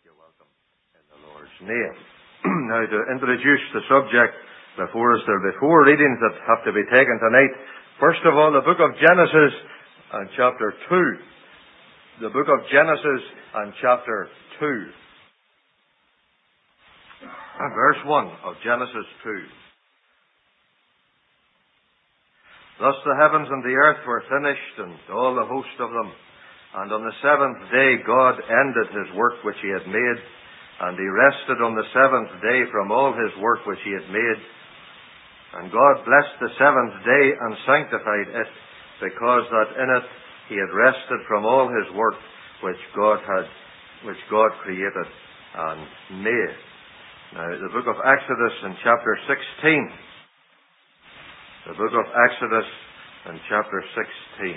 you're welcome in the Lord's name. Now, to introduce the subject before us, there will be 4 readings that have to be taken tonight. First of all, the book of Genesis and chapter 2. The book of Genesis and chapter 2. And verse 1 of Genesis 2. Thus the heavens and the earth were finished, and all the host of them. And on the 7th day God ended his work which he had made, and he rested on the 7th day from all his work which he had made. And God blessed the 7th day and sanctified it, because that in it he had rested from all his work which God created and made. Now, the book of Exodus in chapter 16. The book of Exodus in chapter 16.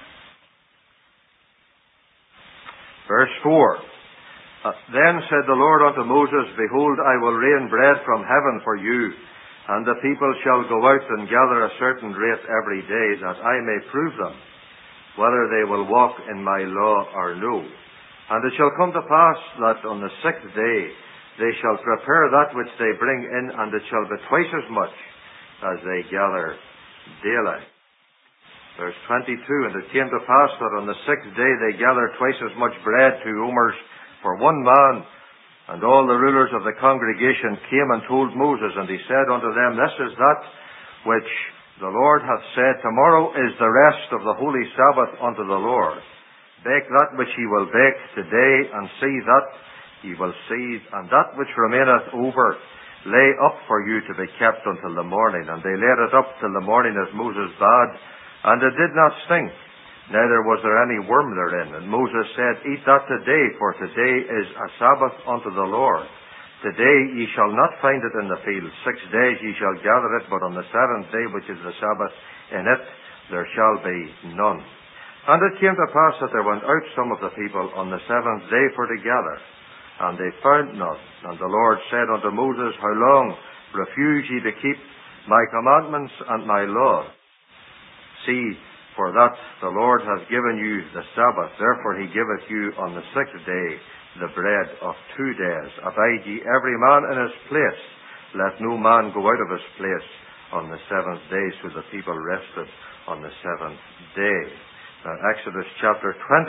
Verse 4. Then said the Lord unto Moses, Behold, I will rain bread from heaven for you, and the people shall go out and gather a certain rate every day, that I may prove them, whether they will walk in my law or no. And it shall come to pass that on the 6th day they shall prepare that which they bring in, and it shall be twice as much as they gather daily. Verse 22, And it came to pass that on the 6th day they gathered twice as much bread, 2 omers, for one man. And all the rulers of the congregation came and told Moses, and he said unto them, This is that which the Lord hath said, Tomorrow is the rest of the holy Sabbath unto the Lord. Bake that which ye will bake today, and see that ye will seize, and that which remaineth over lay up for you to be kept until the morning. And they laid it up till the morning as Moses bade, and it did not stink, neither was there any worm therein. And Moses said, Eat that today, for today is a Sabbath unto the Lord. Today ye shall not find it in the field. 6 days ye shall gather it, but on the 7th day, which is the Sabbath, in it there shall be none. And it came to pass that there went out some of the people on the 7th day for to gather, and they found none. And the Lord said unto Moses, How long refuse ye to keep my commandments and my law? See, for that the Lord hath given you the Sabbath, therefore he giveth you on the 6th day the bread of 2 days. Abide ye every man in his place. Let no man go out of his place on the 7th day. So the people rested on the 7th day. Now, Exodus chapter 20.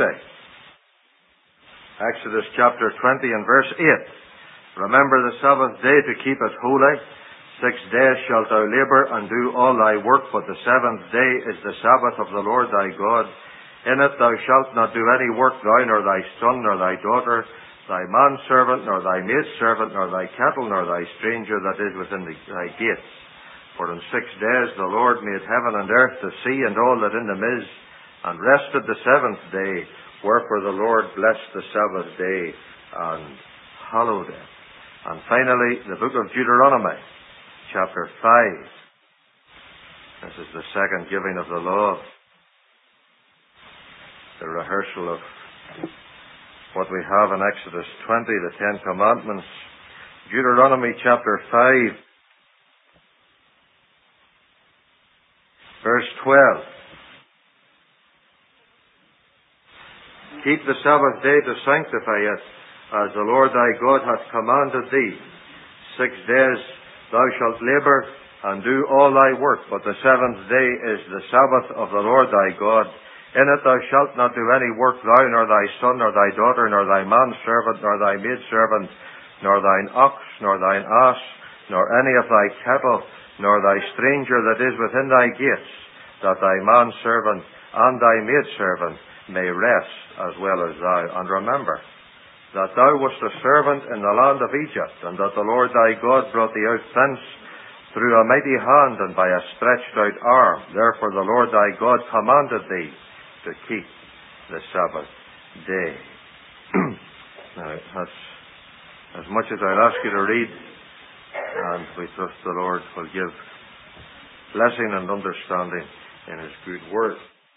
Exodus chapter 20 and verse 8. Remember the Sabbath day to keep it holy. 6 days shalt thou labour and do all thy work, but the 7th day is the Sabbath of the Lord thy God. In it thou shalt not do any work, thou, nor thy son, nor thy daughter, thy manservant, nor thy maidservant, nor thy cattle, nor thy stranger that is within thy gates. For in 6 days the Lord made heaven and earth, the sea, and all that in them is, and rested the 7th day. Wherefore the Lord blessed the Sabbath day and hallowed it. And finally, the book of Deuteronomy, chapter 5. This is the second giving of the law. The rehearsal of what we have in Exodus 20, the 10 Commandments. Deuteronomy chapter 5, verse 12. Keep the Sabbath day to sanctify it, as the Lord thy God hath commanded thee. 6 days thou shalt labour and do all thy work, but the 7th day is the Sabbath of the Lord thy God. In it thou shalt not do any work, thou, nor thy son, nor thy daughter, nor thy manservant, nor thy maidservant, nor thine ox, nor thine ass, nor any of thy cattle, nor thy stranger that is within thy gates, that thy manservant and thy maidservant may rest as well as thou. And remember that thou wast a servant in the land of Egypt, and that the Lord thy God brought thee out thence through a mighty hand and by a stretched out arm. Therefore the Lord thy God commanded thee to keep the Sabbath day. Now, that's as much as I'll ask you to read, and we trust the Lord will give blessing and understanding in his good word.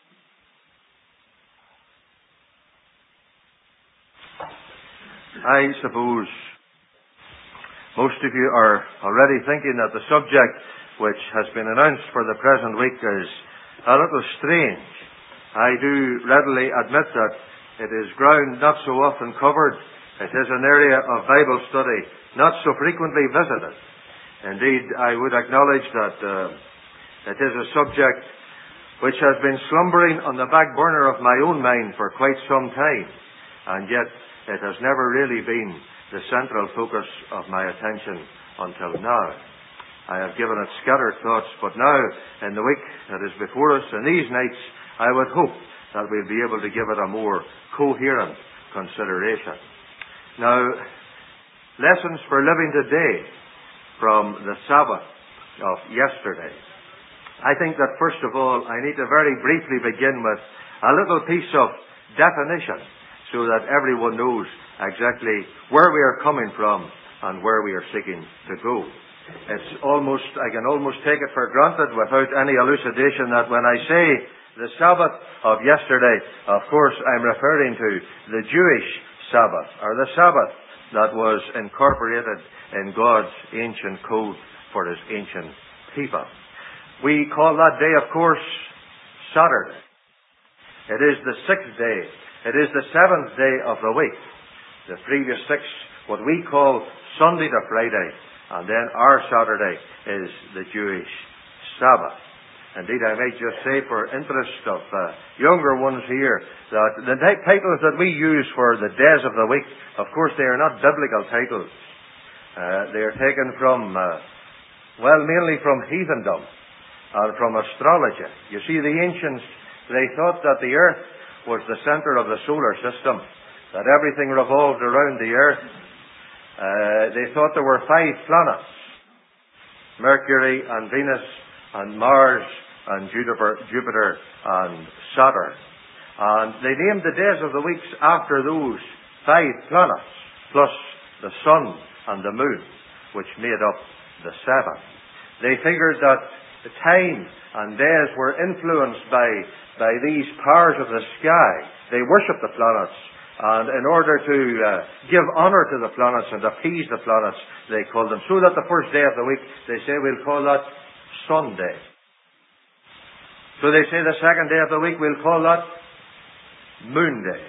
I suppose most of you are already thinking that the subject which has been announced for the present week is a little strange. I do readily admit that it is ground not so often covered It is an area of Bible study not so frequently visited. Indeed, I would acknowledge that it is a subject which has been slumbering on the back burner of my own mind for quite some time, and yet it has never really been the central focus of my attention until now. I have given it scattered thoughts, but now, in the week that is before us, in these nights, I would hope that we'll be able to give it a more coherent consideration. Now, lessons for living today from the Sabbath of yesterday. I think that first of all, I need to very briefly begin with a little piece of definition so that everyone knows exactly where we are coming from and where we are seeking to go. I can almost take it for granted without any elucidation that when I say the Sabbath of yesterday, of course I'm referring to the Jewish Sabbath, or the Sabbath that was incorporated in God's ancient code for His ancient people. We call that day, of course, Saturday. It is the 6th day. It is the 7th day of the week. The previous 6, what we call Sunday to Friday, and then our Saturday is the Jewish Sabbath. Indeed, I may just say, for interest of younger ones here, that the titles that we use for the days of the week, of course, they are not biblical titles. They are taken from, mainly from heathendom and from astrology. You see, the ancients, they thought that the earth was the center of the solar system, that everything revolved around the earth. They thought there were 5 planets: Mercury and Venus and Mars and Jupiter and Saturn. And they named the days of the weeks after those 5 planets, plus the sun and the moon, which made up the 7th. They figured that the time and days were influenced by these powers of the sky. They worshipped the planets, and in order to give honor to the planets and appease the planets, they called them. So that the first day of the week, they say, we'll call that Sunday. So they say the second day of the week, we'll call that Moon Day.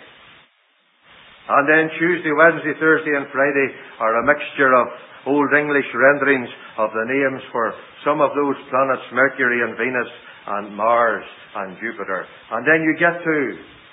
And then Tuesday, Wednesday, Thursday and Friday are a mixture of Old English renderings of the names for some of those planets, Mercury and Venus and Mars and Jupiter. And then you get to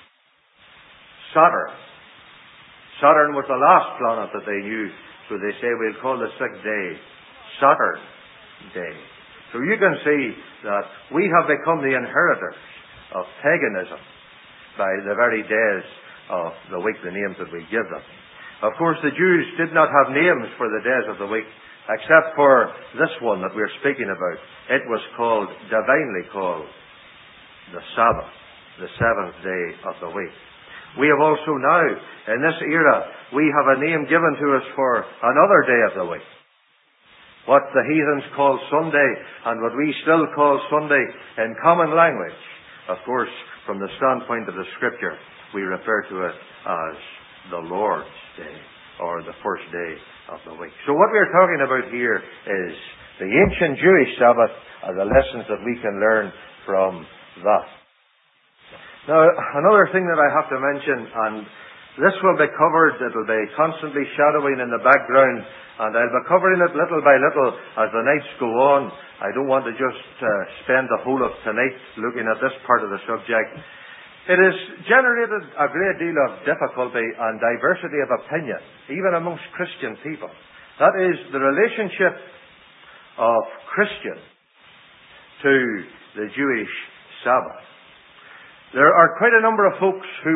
Saturn. Saturn was the last planet that they knew, so they say we'll call the 6th day Saturn Day. So you can see that we have become the inheritors of paganism by the very days of the week, the names that we give them. Of course, the Jews did not have names for the days of the week, except for this one that we're speaking about. It was divinely called the Sabbath, the 7th day of the week. We have also now, in this era, we have a name given to us for another day of the week. What the heathens call Sunday, and what we still call Sunday in common language, of course, from the standpoint of the Scripture, we refer to it as the Lord's Day, or the first day of the week. So what we're talking about here is the ancient Jewish Sabbath and the lessons that we can learn from that. Now, another thing that I have to mention, and this will be covered, it will be constantly shadowing in the background, and I'll be covering it little by little as the nights go on. I don't want to just spend the whole of tonight looking at this part of the subject. It has generated a great deal of difficulty and diversity of opinion, even amongst Christian people. That is, the relationship of Christian to the Jewish Sabbath. There are quite a number of folks who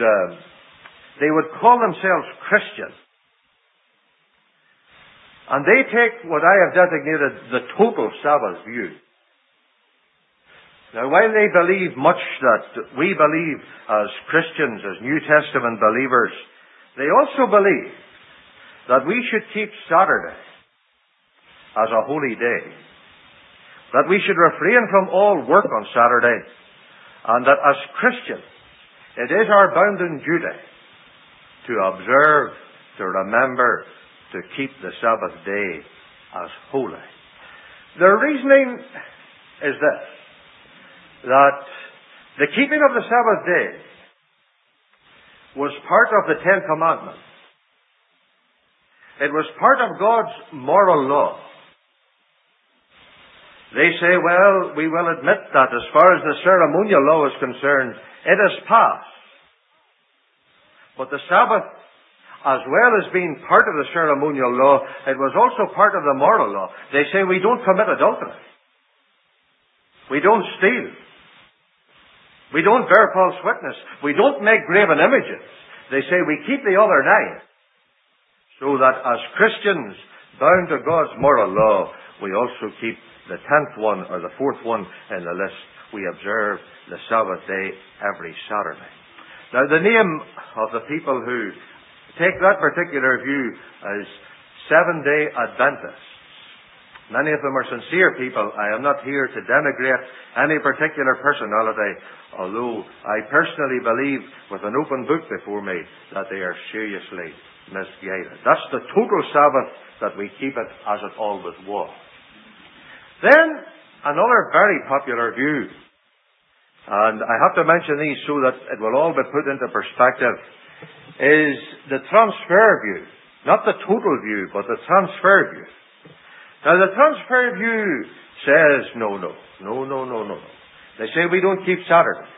would call themselves Christian. And they take what I have designated the total Sabbath view. Now, while they believe much that we believe as Christians, as New Testament believers, they also believe that we should keep Saturday as a holy day. That we should refrain from all work on Saturday. And that as Christians, it is our bounden duty to observe, to remember, to keep the Sabbath day as holy. Their reasoning is this, that the keeping of the Sabbath day was part of the 10 Commandments. It was part of God's moral law. They say, well, we will admit that as far as the ceremonial law is concerned, it is past. But the Sabbath, as well as being part of the ceremonial law, it was also part of the moral law. They say we don't commit adultery. We don't steal. We don't bear false witness. We don't make graven images. They say we keep the other 9. So that as Christians bound to God's moral law, we also keep the 10th one or the 4th one in the list. We observe the Sabbath day every Saturday. Now the name of the people who take that particular view as Seventh-day Adventists. Many of them are sincere people. I am not here to denigrate any particular personality, although I personally believe, with an open book before me, that they are seriously misguided. That's the total Sabbath that we keep it as it always was. Then, another very popular view, and I have to mention these so that it will all be put into perspective, is the transfer view. Not the total view, but the transfer view. Now, the transfer view says, no. They say we don't keep Saturday.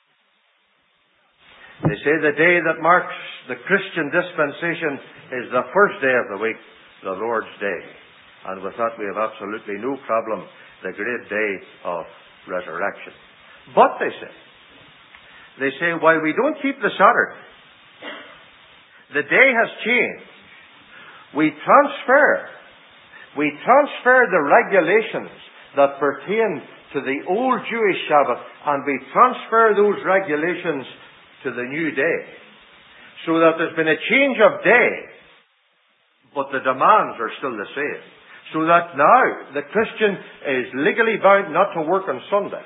They say the day that marks the Christian dispensation is the first day of the week, the Lord's Day. And with that we have absolutely no problem, the great day of resurrection. But they say while we don't keep the Saturday, the day has changed. We transfer the regulations that pertain to the old Jewish Sabbath, and we transfer those regulations to the new day. So that there's been a change of day, but the demands are still the same. So that now the Christian is legally bound not to work on Sunday.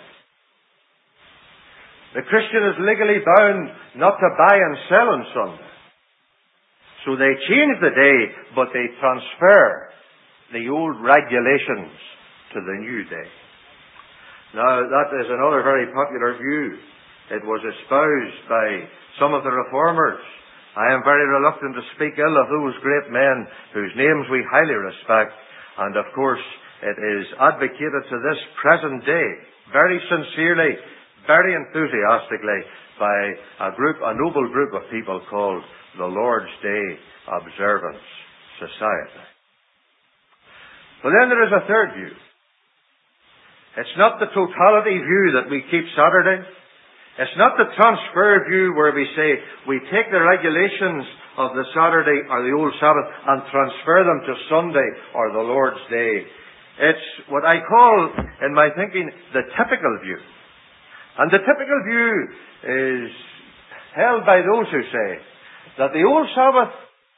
The Christian is legally bound not to buy and sell on Sunday. So they change the day, but they transfer the old regulations to the new day. Now, that is another very popular view. It was espoused by some of the reformers. I am very reluctant to speak ill of those great men whose names we highly respect. And of course, it is advocated to this present day, very sincerely, very enthusiastically, by a noble group of people called the Lord's Day Observance Society. But then there is a third view. It's not the totality view that we keep Saturday. It's not the transfer view where we say we take the regulations of the Saturday or the old Sabbath and transfer them to Sunday or the Lord's Day. It's what I call, in my thinking, the typical view. And the typical view is held by those who say that the old Sabbath,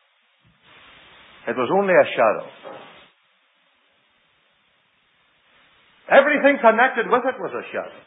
it was only a shadow. Everything connected with it was a shadow.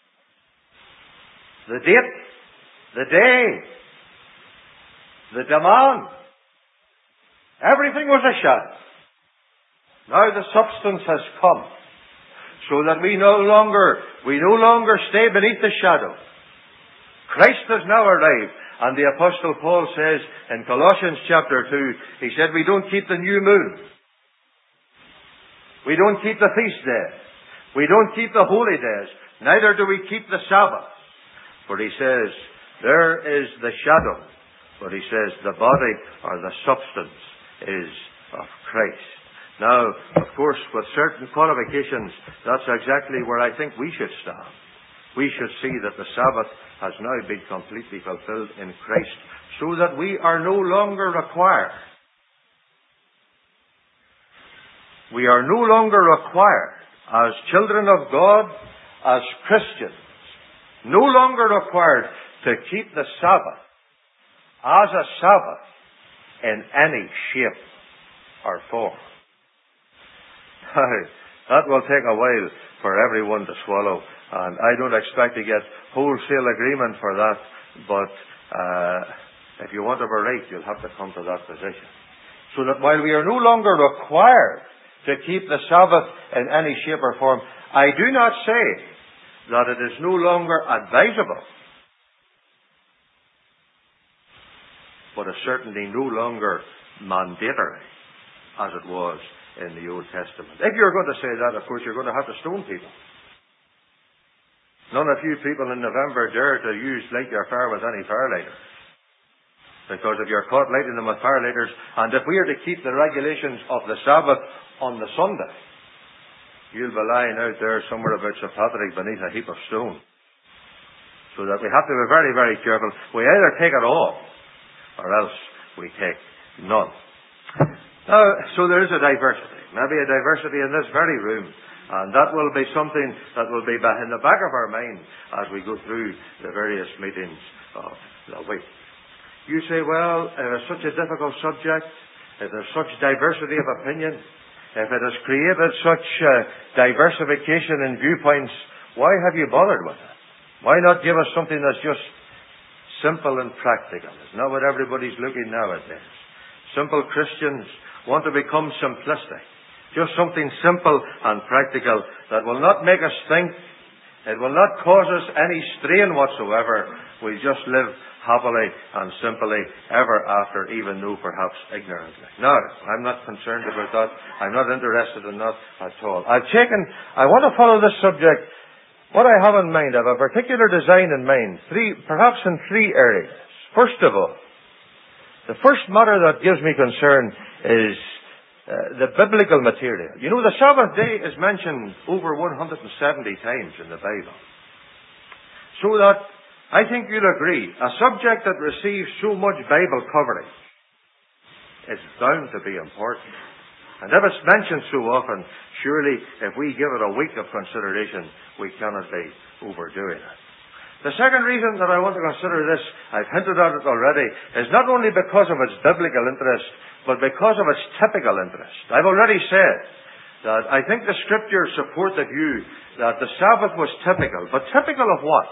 The date, the day, the demand, everything was a shadow. Now the substance has come, so that we no longer stay beneath the shadow. Christ has now arrived, and the Apostle Paul says in Colossians chapter 2, he said we don't keep the new moon. We don't keep the feast days. We don't keep the holy days. Neither do we keep the Sabbath. For he says, there is the shadow. But he says, the body or the substance is of Christ. Now, of course, with certain qualifications, that's exactly where I think we should stand. We should see that the Sabbath has now been completely fulfilled in Christ, so that we are no longer required. We are no longer required, as children of God, as Christians, no longer required to keep the Sabbath as a Sabbath in any shape or form. That will take a while for everyone to swallow, and I don't expect to get wholesale agreement for that, but if you want to be right, you'll have to come to that position. So that while we are no longer required to keep the Sabbath in any shape or form, I do not say that it is no longer advisable, but is certainly no longer mandatory as it was in the Old Testament. If you're going to say that, of course, you're going to have to stone people. None of you people in November dare to light your fire with any fire lighters. Because if you're caught lighting them with fire lighters, and if we are to keep the regulations of the Sabbath on the Sunday, you'll be lying out there somewhere about St. Patrick beneath a heap of stone. So that we have to be very, very careful. We either take it all, or else we take none. Now, so there is a diversity. Maybe a diversity in this very room. And that will be something that will be in the back of our mind as we go through the various meetings of the week. You say, well, if it's such a difficult subject, if there's such diversity of opinion, if it has created such diversification in viewpoints, why have you bothered with it? Why not give us something that's just simple and practical? It's not what everybody's looking nowadays. Simple Christians want to become simplistic. Just something simple and practical that will not make us think. It will not cause us any strain whatsoever. We just live happily and simply ever after, even though perhaps ignorantly. No, I'm not concerned about that. I'm not interested in that at all. I want to follow this subject. What I have in mind, I have a particular design in mind, perhaps in three areas. First of all, the first matter that gives me concern is the biblical material. You know, the Sabbath day is mentioned over 170 times in the Bible. So that, I think you'll agree, a subject that receives so much Bible coverage is bound to be important. And if it's mentioned so often, surely if we give it a week of consideration, we cannot be overdoing it. The second reason that I want to consider this, I've hinted at it already, is not only because of its biblical interest, but because of its typical interest. I've already said that I think the Scriptures support the view that the Sabbath was typical. But typical of what?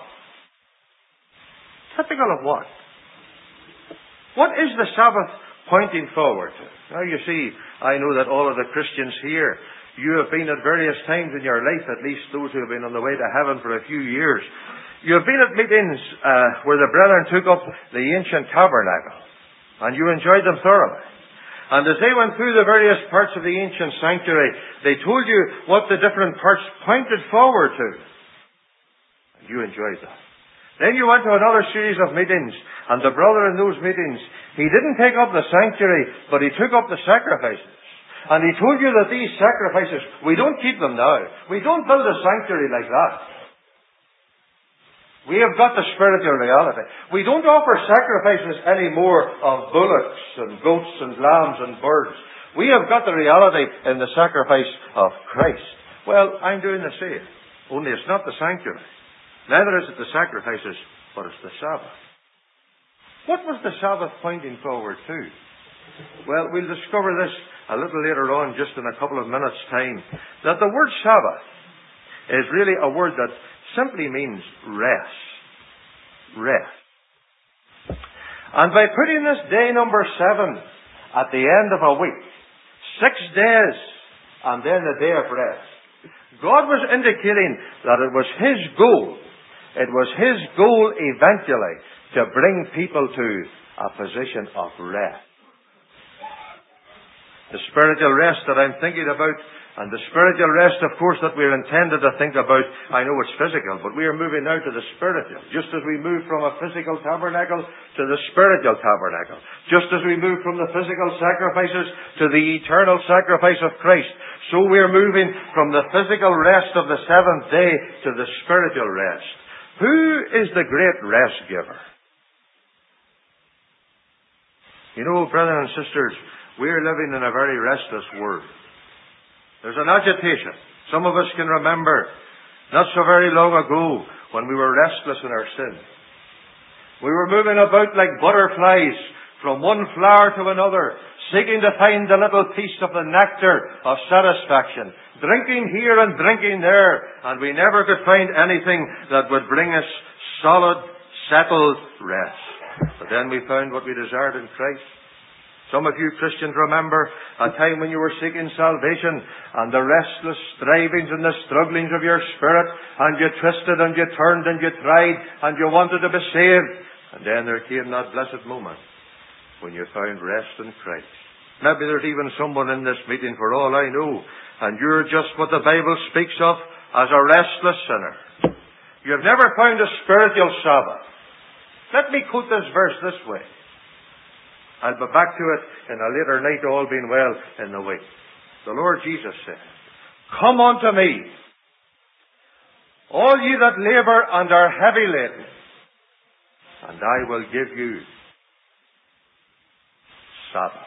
Typical of what? What is the Sabbath pointing forward to? Now you see, I know that all of the Christians here, you have been at various times in your life, at least those who have been on the way to heaven for a few years. You have been at meetings where the brethren took up the ancient tabernacle, and you enjoyed them thoroughly. And as they went through the various parts of the ancient sanctuary, they told you what the different parts pointed forward to. And you enjoyed that. Then you went to another series of meetings, and the brother in those meetings, he didn't take up the sanctuary, but he took up the sacrifices. And he told you that these sacrifices, we don't keep them now. We don't build a sanctuary like that. We have got the spiritual reality. We don't offer sacrifices anymore of bullocks and goats and lambs and birds. We have got the reality in the sacrifice of Christ. Well, I'm doing the same. Only it's not the sanctuary. Neither is it the sacrifices, but it's the Sabbath. What was the Sabbath pointing forward to? Well, we'll discover this a little later on, just in a couple of minutes' time, that the word Sabbath is really a word that simply means rest. Rest. And by putting this day number 7 at the end of a week, 6 days, and then the day of rest, God was indicating that it was His goal. It was His goal eventually to bring people to a position of rest. The spiritual rest that I'm thinking about, and the spiritual rest, of course, that we're intended to think about, I know it's physical, but we are moving now to the spiritual. Just as we move from a physical tabernacle to the spiritual tabernacle. Just as we move from the physical sacrifices to the eternal sacrifice of Christ. So we are moving from the physical rest of the 7th day to the spiritual rest. Who is the great rest giver? You know, brothers and sisters, we're living in a very restless world. There's an agitation. Some of us can remember not so very long ago when we were restless in our sin. We were moving about like butterflies from one flower to another, seeking to find a little piece of the nectar of satisfaction, drinking here and drinking there, and we never could find anything that would bring us solid, settled rest. But then we found what we desired in Christ. Some of you Christians remember a time when you were seeking salvation and the restless strivings and the strugglings of your spirit, and you twisted and you turned and you tried and you wanted to be saved. And then there came that blessed moment when you found rest in Christ. Maybe there's even someone in this meeting, for all I know, and you're just what the Bible speaks of as a restless sinner. You've never found a spiritual Sabbath. Let me quote this verse this way. I'll be back to it in a later night, all being well, in the week. The Lord Jesus said, "Come unto me, all ye that labour and are heavy laden, and I will give you Sabbath."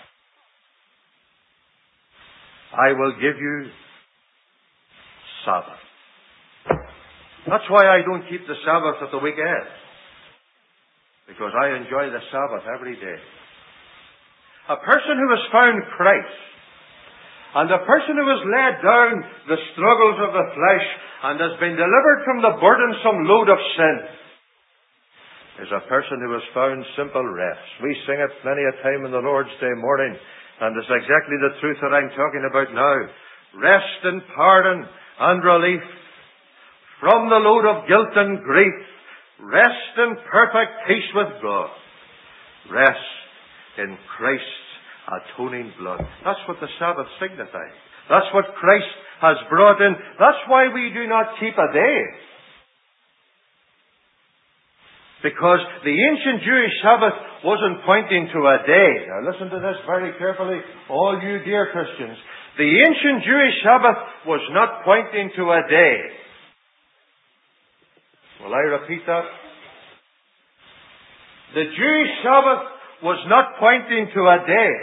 I will give you Sabbath. That's why I don't keep the Sabbath at the weekend. Because I enjoy the Sabbath every day. A person who has found Christ, and a person who has laid down the struggles of the flesh and has been delivered from the burdensome load of sin, is a person who has found simple rest. We sing it many a time in the Lord's Day morning, and it's exactly the truth that I'm talking about now. Rest and pardon and relief from the load of guilt and grief. Rest in perfect peace with God. Rest in Christ's atoning blood. That's what the Sabbath signifies. That's what Christ has brought in. That's why we do not keep a day. Because the ancient Jewish Sabbath wasn't pointing to a day. Now listen to this very carefully, all you dear Christians. The ancient Jewish Sabbath was not pointing to a day. Will I repeat that? The Jewish Sabbath was not pointing to a day.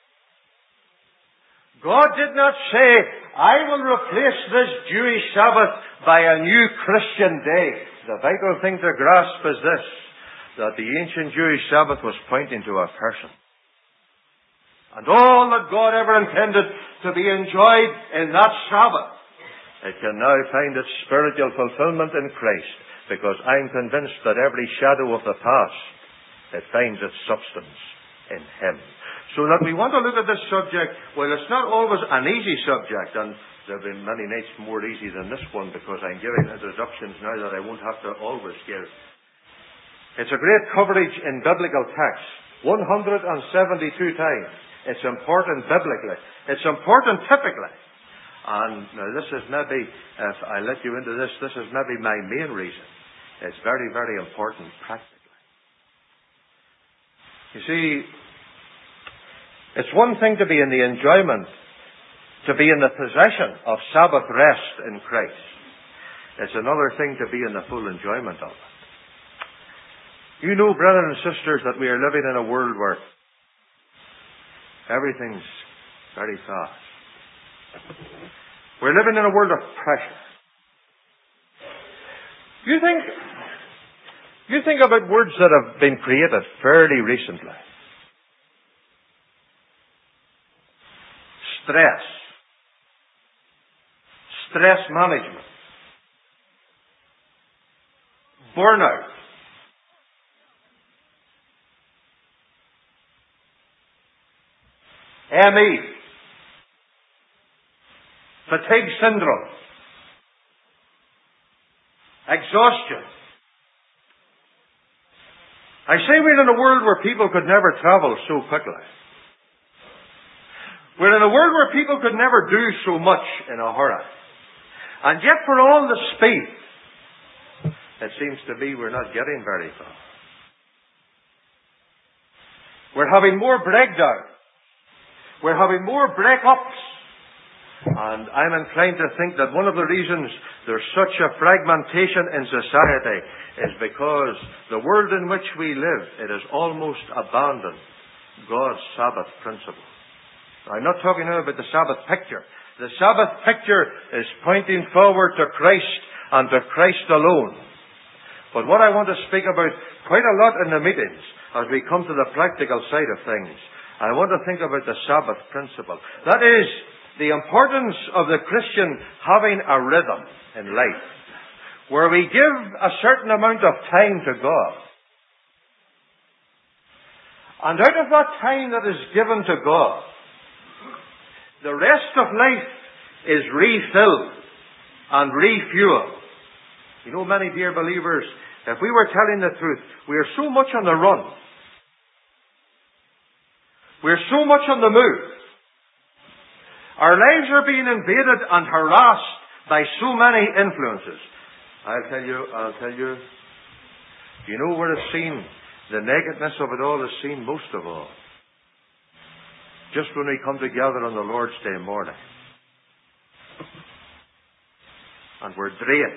God did not say, "I will replace this Jewish Sabbath by a new Christian day." The vital thing to grasp is this, that the ancient Jewish Sabbath was pointing to a person. And all that God ever intended to be enjoyed in that Sabbath, it can now find its spiritual fulfillment in Christ, because I'm convinced that every shadow of the past, it finds its substance in Him. So that we want to look at this subject, well, it's not always an easy subject, and there have been many nights more easy than this one, because I'm giving introductions now that I won't have to always give. It's a great coverage in biblical texts, 172 times. It's important biblically. It's important typically. And now this is maybe, if I let you into this, this is maybe my main reason. It's very, very important practically. You see, it's one thing to be in the enjoyment, to be in the possession of Sabbath rest in Christ. It's another thing to be in the full enjoyment of it. You know, brothers and sisters, that we are living in a world where everything's very fast. We're living in a world of pressure. You think about words that have been created fairly recently. Stress. Stress management. Burnout. ME. Fatigue syndrome. Exhaustion. I say we're in a world where people could never travel so quickly. We're in a world where people could never do so much in a hurry. And yet for all the speed, it seems to be we're not getting very far. We're having more breakdowns. We're having more break-ups. And I'm inclined to think that one of the reasons there's such a fragmentation in society is because the world in which we live, it has almost abandoned God's Sabbath principle. I'm not talking now about the Sabbath picture. The Sabbath picture is pointing forward to Christ and to Christ alone. But what I want to speak about quite a lot in the meetings, as we come to the practical side of things, I want to think about the Sabbath principle. That is, the importance of the Christian having a rhythm in life, where we give a certain amount of time to God. And out of that time that is given to God, the rest of life is refilled and refueled. You know, many dear believers, if we were telling the truth, we are so much on the run. We're so much on the move. Our lives are being invaded and harassed by so many influences. I'll tell you, you know where it's seen? The nakedness of it all is seen most of all just when we come together on the Lord's Day morning. And we're drained.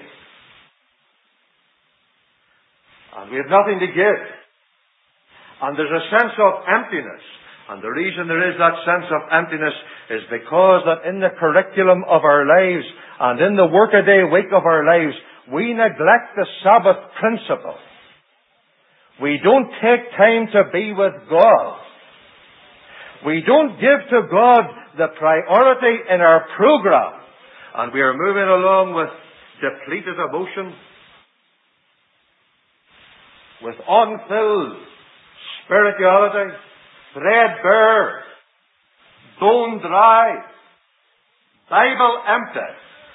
And we have nothing to give. And there's a sense of emptiness. And the reason there is that sense of emptiness is because that in the curriculum of our lives and in the workaday week of our lives, we neglect the Sabbath principle. We don't take time to be with God. We don't give to God the priority in our program. And we are moving along with depleted emotion, with unfilled spirituality, threadbare, bone dry, Bible empty,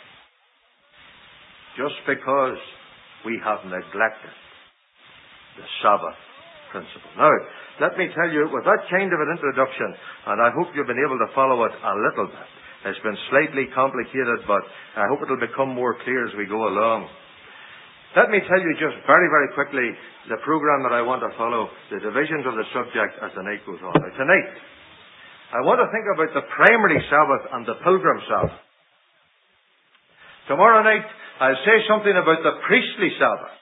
just because we have neglected the Sabbath principle. Now, let me tell you, with that kind of an introduction, and I hope you've been able to follow it a little bit. It's been slightly complicated, but I hope it'll become more clear as we go along. Let me tell you just very, very quickly the program that I want to follow, the divisions of the subject as the night goes on. Now, tonight, I want to think about the primary Sabbath and the pilgrim Sabbath. Tomorrow night, I'll say something about the priestly Sabbath.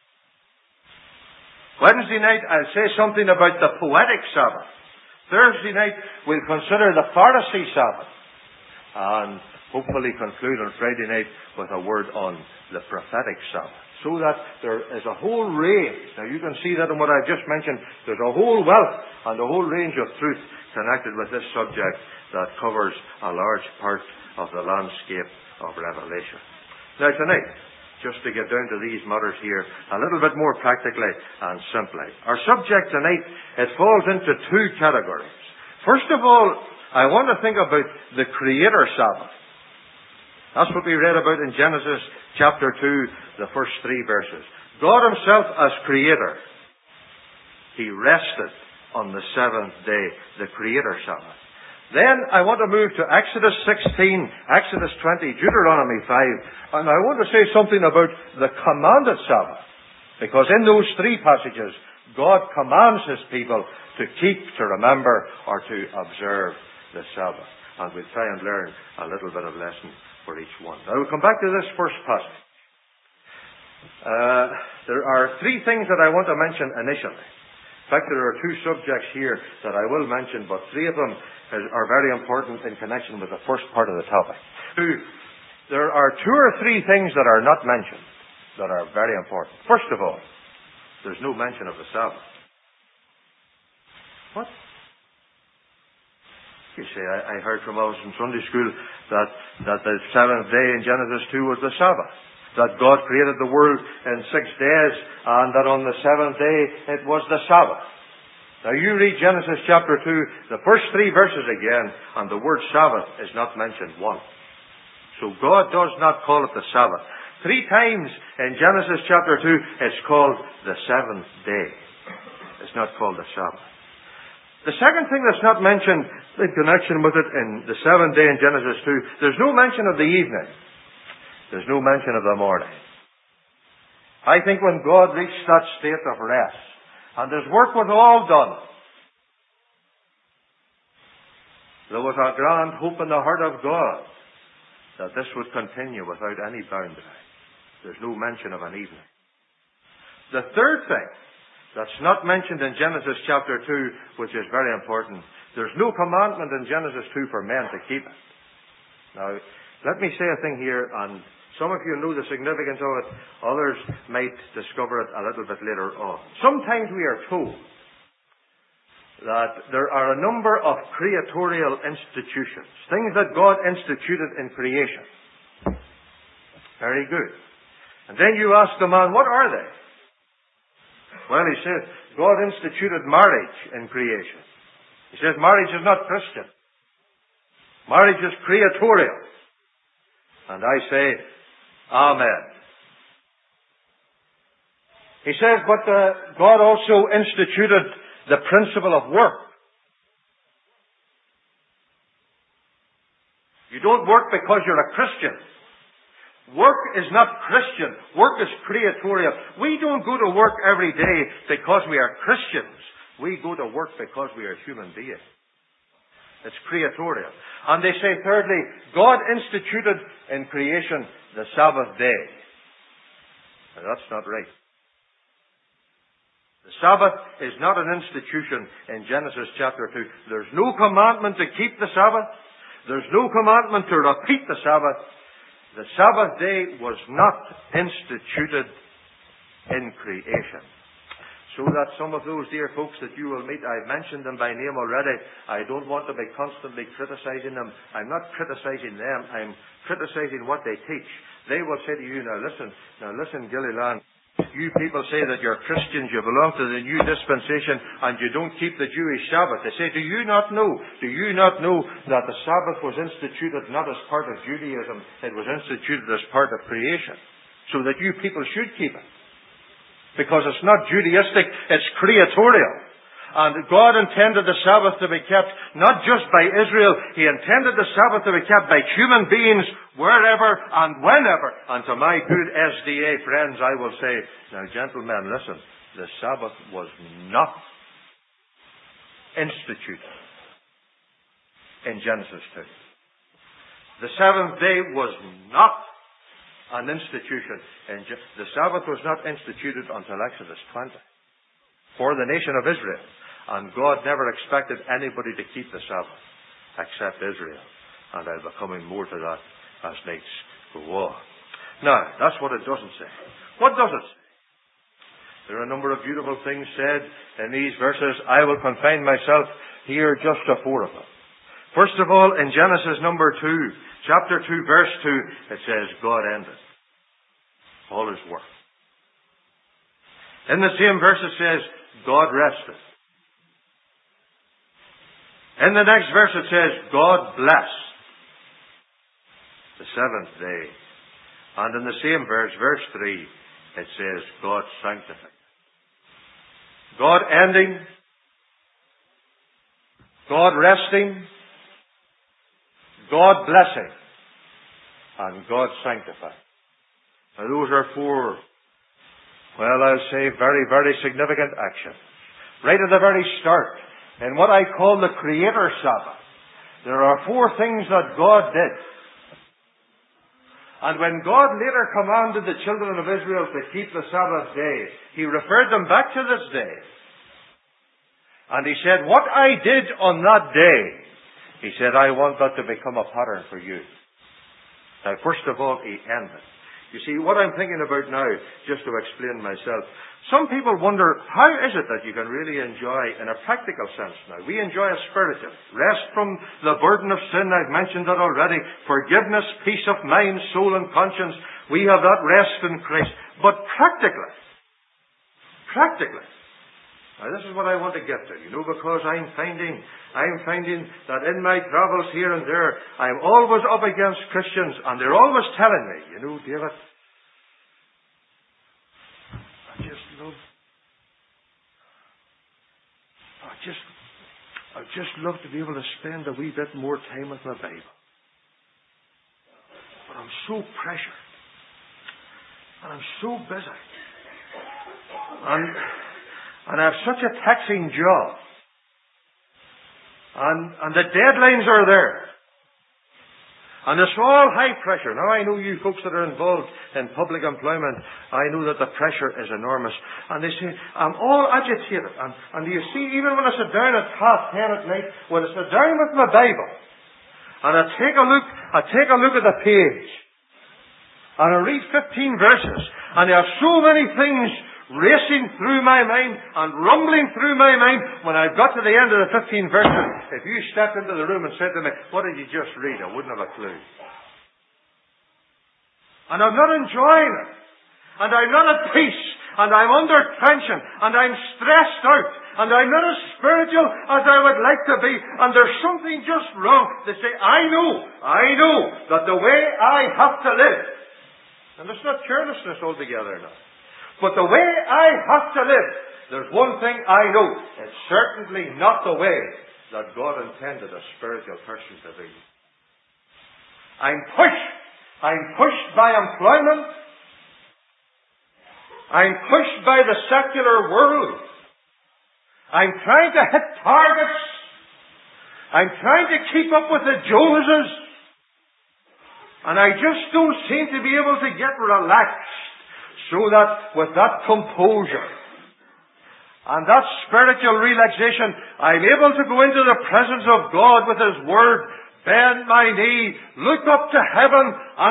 Wednesday night, I'll say something about the poetic Sabbath. Thursday night, we'll consider the Pharisee Sabbath. And hopefully conclude on Friday night with a word on the prophetic Sabbath. So that there is a whole range. Now you can see that in what I've just mentioned. There's a whole wealth and a whole range of truth connected with this subject that covers a large part of the landscape of Revelation. Now tonight, just to get down to these matters here a little bit more practically and simply. Our subject tonight, it falls into two categories. First of all, I want to think about the Creator Sabbath. That's what we read about in Genesis chapter 2, the first 3 verses. God Himself as Creator, He rested on the seventh day, the Creator Sabbath. Then I want to move to Exodus 16, Exodus 20, Deuteronomy 5, and I want to say something about the commanded Sabbath. Because in those 3 passages, God commands His people to keep, to remember, or to observe the Sabbath. And we'll try and learn a little bit of lesson for each one. Now we'll come back to this first passage. There are 3 things that I want to mention initially. In fact, there are 2 subjects here that I will mention, but 3 of them are very important in connection with the first part of the topic. There are 2 or 3 things that are not mentioned that are very important. First of all, there's no mention of the Sabbath. What? You say, I heard from us in Sunday school that the 7th day in Genesis 2 was the Sabbath. That God created the world in 6 days, and that on the 7th day it was the Sabbath. Now you read Genesis chapter 2, the first 3 verses again, and the word Sabbath is not mentioned once. So God does not call it the Sabbath. 3 times in Genesis chapter 2 it's called the 7th day. It's not called the Sabbath. The second thing that's not mentioned in connection with it in the 7th day in Genesis 2, there's no mention of the evening. There's no mention of the morning. I think when God reached that state of rest, and His work was all done, there was a grand hope in the heart of God that this would continue without any boundary. There's no mention of an evening. The third thing that's not mentioned in Genesis chapter 2, which is very important, there's no commandment in Genesis 2 for men to keep it. Now, let me say a thing here, and some of you know the significance of it. Others might discover it a little bit later on. Sometimes we are told that there are a number of creatorial institutions, things that God instituted in creation. Very good. And then you ask the man, what are they? Well, he says, God instituted marriage in creation. He says marriage is not Christian. Marriage is creatorial. And I say, Amen. He says, but God also instituted the principle of work. You don't work because you're a Christian. Work is not Christian. Work is creatorial. We don't go to work every day because we are Christians. We go to work because we are human beings. It's creatorial. And they say, thirdly, God instituted in creation the Sabbath day. Now, that's not right. The Sabbath is not an institution in Genesis chapter 2. There's no commandment to keep the Sabbath. There's no commandment to repeat the Sabbath. The Sabbath day was not instituted in creation. So that some of those dear folks that you will meet, I've mentioned them by name already. I don't want to be constantly criticizing them. I'm not criticizing them. I'm criticizing what they teach. They will say to you, now listen, Gilliland, you people say that you're Christians, you belong to the new dispensation, and you don't keep the Jewish Sabbath. They say, do you not know that the Sabbath was instituted not as part of Judaism, it was instituted as part of creation, so that you people should keep it. Because it's not Judaistic, it's creatorial. And God intended the Sabbath to be kept not just by Israel, He intended the Sabbath to be kept by human beings wherever and whenever. And to my good SDA friends, I will say, now gentlemen, listen, the Sabbath was not instituted in Genesis 2. The seventh day was not an institution. The Sabbath was not instituted until Exodus 20 for the nation of Israel. And God never expected anybody to keep the Sabbath except Israel. And I'll be coming more to that as nights go on. Now, that's what it doesn't say. What does it say? There are a number of beautiful things said in these verses. I will confine myself here just to four of them. First of all, in Genesis chapter 2, verse 2, it says, God ended all His work. In the same verse it says, God rested. In the next verse it says, God blessed the seventh day. And in the same verse, verse 3, it says, God sanctified. God ending, God resting, God blessing, and God sanctifying. Now those are four, well, I'll say very, very significant actions. Right at the very start, in what I call the Creator Sabbath, there are four things that God did. And when God later commanded the children of Israel to keep the Sabbath day, He referred them back to this day. And He said, what I did on that day, He said, I want that to become a pattern for you. Now, first of all, He ended. You see, what I'm thinking about now, just to explain myself, some people wonder, how is it that you can really enjoy, in a practical sense now, we enjoy a spiritual rest from the burden of sin, I've mentioned that already, forgiveness, peace of mind, soul and conscience, we have that rest in Christ. But practically, now this is what I want to get to, because I'm finding that in my travels here and there, I'm always up against Christians, and they're always telling me, David, I just love to be able to spend a wee bit more time with my Bible. But I'm so pressured. And I'm so busy. And I have such a taxing job. And the deadlines are there. And it's all high pressure. Now I know you folks that are involved in public employment, I know that the pressure is enormous. And they say, I'm all agitated. And you see, even when I sit down at 10:30 at night, when I sit down with my Bible, and I take a look at the page, and I read 15 verses, and there are so many things racing through my mind and rumbling through my mind. When I've got to the end of the 15 verses, if you stepped into the room and said to me, what did you just read? I wouldn't have a clue. And I'm not enjoying it. And I'm not at peace. And I'm under tension. And I'm stressed out. And I'm not as spiritual as I would like to be. And there's something just wrong. They say, I know that the way I have to live, and it's not carelessness altogether now, but the way I have to live, there's one thing I know. It's certainly not the way that God intended a spiritual person to be. I'm pushed. I'm pushed by employment. I'm pushed by the secular world. I'm trying to hit targets. I'm trying to keep up with the Joneses. And I just don't seem to be able to get relaxed so that with that composure and that spiritual relaxation, I'm able to go into the presence of God with His Word, bend my knee, look up to heaven and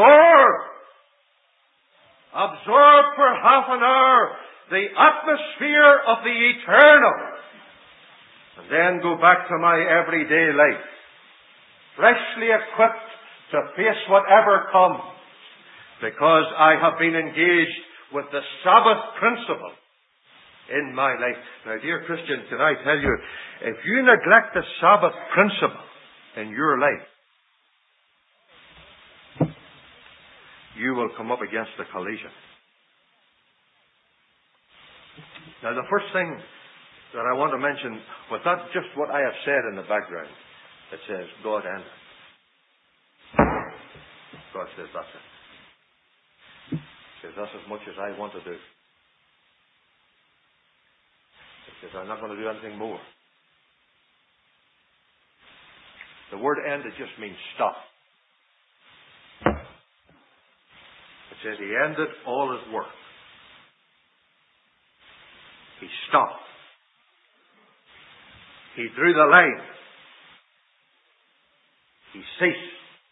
absorb for half an hour the atmosphere of the eternal, and then go back to my everyday life, freshly equipped to face whatever comes, because I have been engaged with the Sabbath principle in my life. Now, dear Christian, can I tell you, if you neglect the Sabbath principle in your life, you will come up against a collision. Now, the first thing that I want to mention, with that, just what I have said in the background, it says, God ended. God says, that's it. He says, that's as much as I want to do. He says, I'm not going to do anything more. The word ended just means stop. It says He ended all His work. He stopped. He drew the line. He ceased.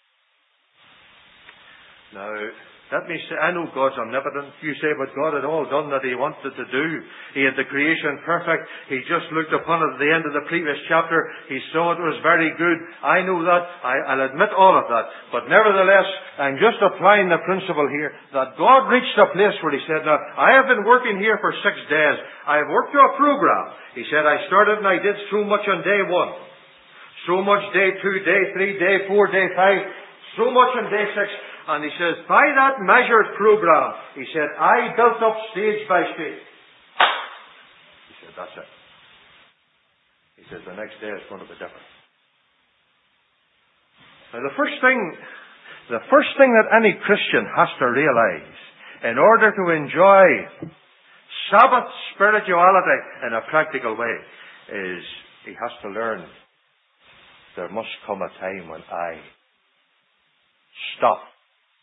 Now, let me say, I know God's omnipotent. You say, but God had all done that He wanted to do. He had the creation perfect. He just looked upon it at the end of the previous chapter. He saw it was very good. I know that. I'll admit all of that. But nevertheless, I'm just applying the principle here that God reached a place where He said, now, I have been working here for 6 days. I have worked to a program. He said, I started and I did so much on day 1. So much day 2, day 3, day 4, day 5. So much on day 6. And He says, by that measured program, He said, I built up stage by stage. He said, that's it. He says, the next day is going to be different. Now, the first thing that any Christian has to realize in order to enjoy Sabbath spirituality in a practical way is he has to learn there must come a time when I stop.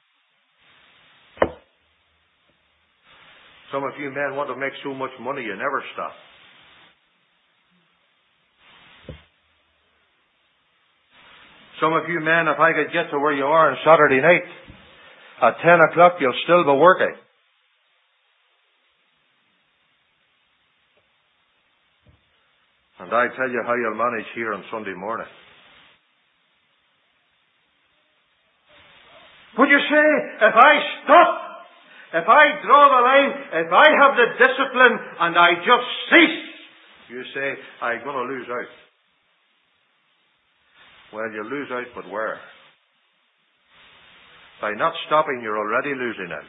Some of you men want to make so much money you never stop. Some of you men, if I could get to where you are on Saturday night, at 10 o'clock you'll still be working. And I tell you how you'll manage here on Sunday morning. Would you say, if I stop, if I draw the line, if I have the discipline and I just cease, you say, I'm going to lose out. Well, you lose out, but where? By not stopping, you're already losing out.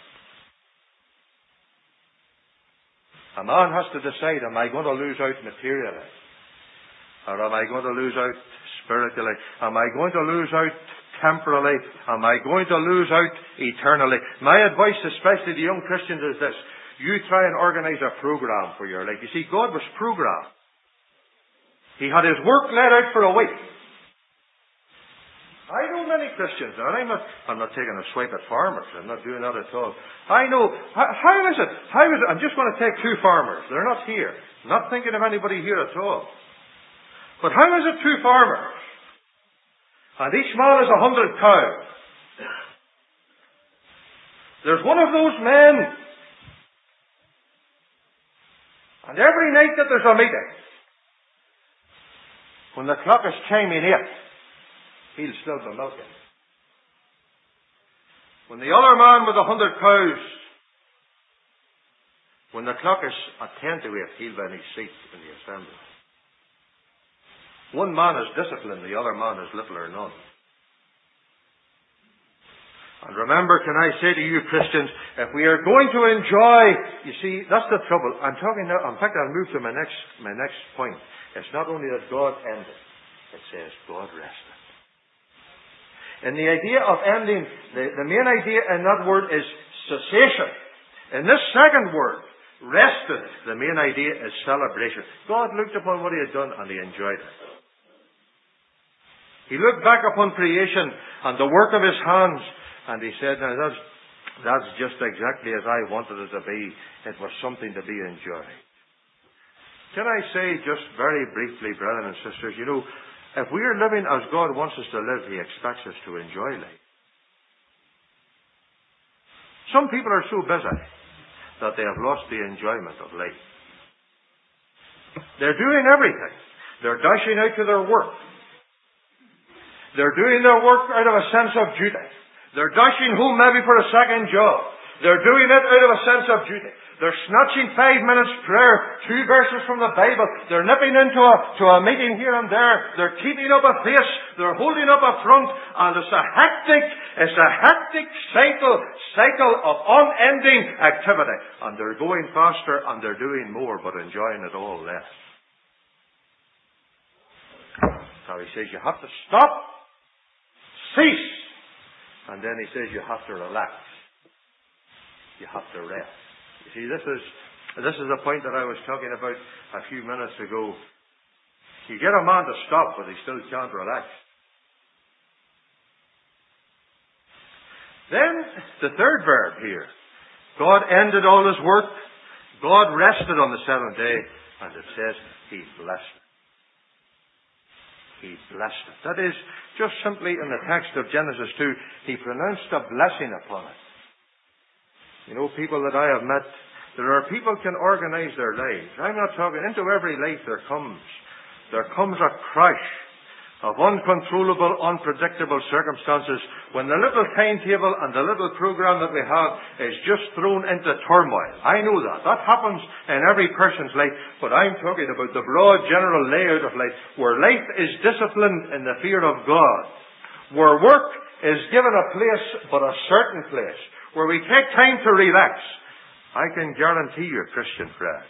A man has to decide, am I going to lose out materially? Or am I going to lose out spiritually? Am I going to lose out temporally? Am I going to lose out eternally? My advice, especially to young Christians, is this. You try and organize a program for your life. You see, God was programmed. He had His work laid out for a week. I know many Christians, and I'm not taking a swipe at farmers. I'm not doing that at all. I know, how is it? I'm just going to take 2 farmers. They're not here. I'm not thinking of anybody here at all. But how is it 2 farmers? And each man has 100 cows. There's one of those men, and every night that there's a meeting, when the clock is chiming 8, he'll still be milking. When the other man with 100 cows, when the clock is at 10 to 8, he'll be in his seat in the assembly. One man is disciplined, the other man is little or none. And remember, can I say to you Christians, if we are going to enjoy, you see, that's the trouble. I'm talking now, in fact, I'll move to my next point. It's not only that God ended, it says God rested. And the idea of ending, the main idea in that word is cessation. In this second word, rested, the main idea is celebration. God looked upon what He had done and He enjoyed it. He looked back upon creation and the work of His hands, and He said, now that's just exactly as I wanted it to be. It was something to be enjoyed. Can I say just very briefly, brothers and sisters, if we are living as God wants us to live, He expects us to enjoy life. Some people are so busy that they have lost the enjoyment of life. They're doing everything. They're dashing out to their work. They're doing their work out of a sense of duty. They're dashing home maybe for a second job. They're doing it out of a sense of duty. They're snatching 5 minutes prayer, 2 verses from the Bible. They're nipping into a meeting here and there. They're keeping up a pace. They're holding up a front. And it's a hectic cycle of unending activity. And they're going faster and they're doing more, but enjoying it all less. So He says you have to stop, cease. And then He says you have to relax. You have to rest. You see, this is the point that I was talking about a few minutes ago. You get a man to stop, but he still can't relax. Then, the third verb here. God ended all His work. God rested on the seventh day. And it says, He blessed it. He blessed it. That is, just simply in the text of Genesis 2, He pronounced a blessing upon it. People that I have met, there are people can organize their lives. I'm not talking, into every life there comes a crash of uncontrollable, unpredictable circumstances when the little timetable and the little program that we have is just thrown into turmoil. I know that. That happens in every person's life, but I'm talking about the broad general layout of life, where life is disciplined in the fear of God, where work is given a place, but a certain place, where we take time to relax. I can guarantee you, Christian friend,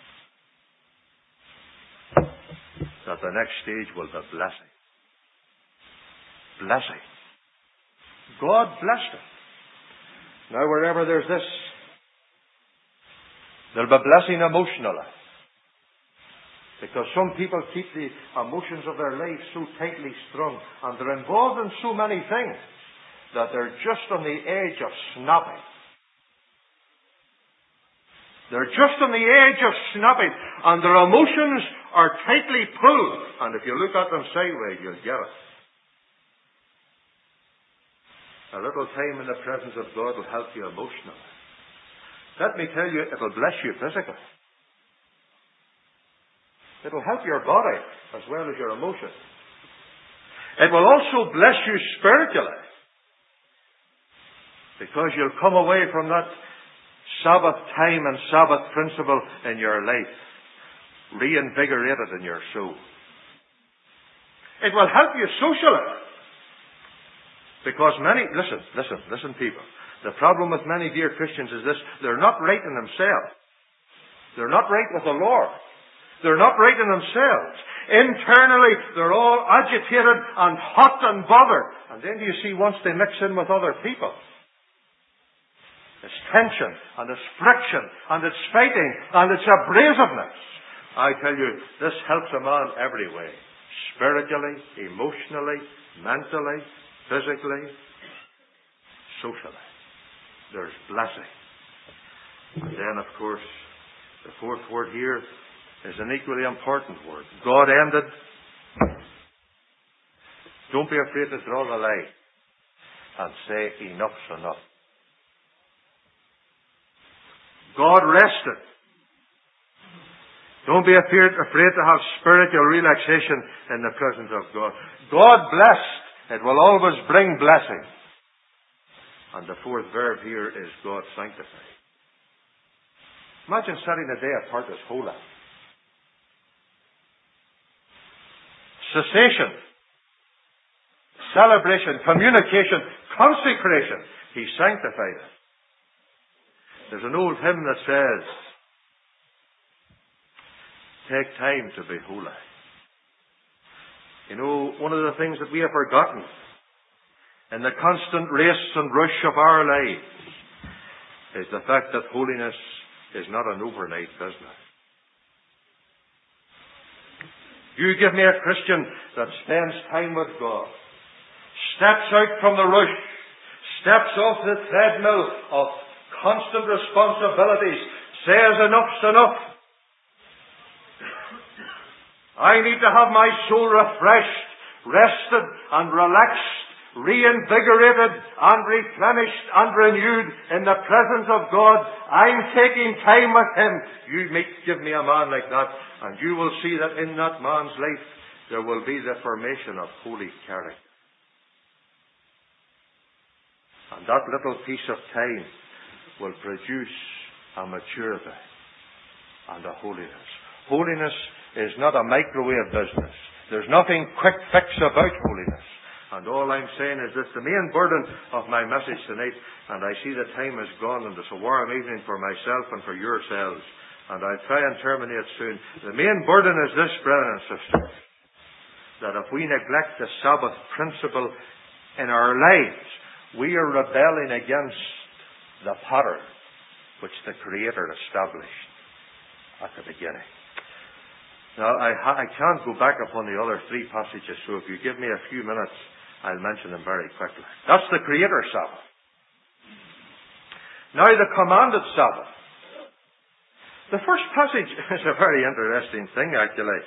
that the next stage will be blessing. Blessing. God blessed it. Now, wherever there's this, there'll be blessing emotionally. Because some people keep the emotions of their life so tightly strung, and they're involved in so many things that they're just on the edge of snapping. They're just on the edge of snapping, and their emotions are tightly pulled. And if you look at them sideways, you'll get it. A little time in the presence of God will help you emotionally. Let me tell you, it will bless you physically. It will help your body as well as your emotions. It will also bless you spiritually, because you'll come away from that Sabbath time and Sabbath principle in your life, reinvigorated in your soul. It will help you socially, because many, listen people, the problem with many dear Christians is this: they're not right in themselves. They're not right with the Lord. They're not right in themselves. Internally, they're all agitated and hot and bothered. And then you see, once they mix in with other people, it's tension, and it's friction, and it's fighting, and it's abrasiveness. I tell you, this helps a man every way. Spiritually, emotionally, mentally, physically, socially. There's blessing. And then, of course, the fourth word here is an equally important word. God ended. Don't be afraid to draw the line and say, enough's enough. God rested. Don't be afraid to have spiritual relaxation in the presence of God. God blessed. It will always bring blessing. And the fourth verb here is God sanctified. Imagine setting a day apart as holy. Cessation, celebration, communication, consecration. He sanctified it. There's an old hymn that says, take time to be holy. You know, one of the things that we have forgotten in the constant race and rush of our lives is the fact that holiness is not an overnight business. You give me a Christian that spends time with God, steps out from the rush, steps off the treadmill of constant responsibilities, says enough's enough. I need to have my soul refreshed, rested and relaxed, reinvigorated and replenished and renewed in the presence of God. I'm taking time with Him. You give me a man like that, and you will see that in that man's life there will be the formation of holy character. And that little piece of time will produce a maturity and a holiness. Holiness is not a microwave business. There's nothing quick fix about holiness. And all I'm saying is this, the main burden of my message tonight, and I see the time has gone and it's a warm evening for myself and for yourselves, and I'll try and terminate soon. The main burden is this, brethren and sisters, that if we neglect the Sabbath principle in our lives, we are rebelling against the pattern which the Creator established at the beginning. Now, I can't go back upon the other three passages, so if you give me a few minutes, I'll mention them very quickly. That's the Creator Sabbath. Now, the commanded Sabbath. The first passage is a very interesting thing, actually.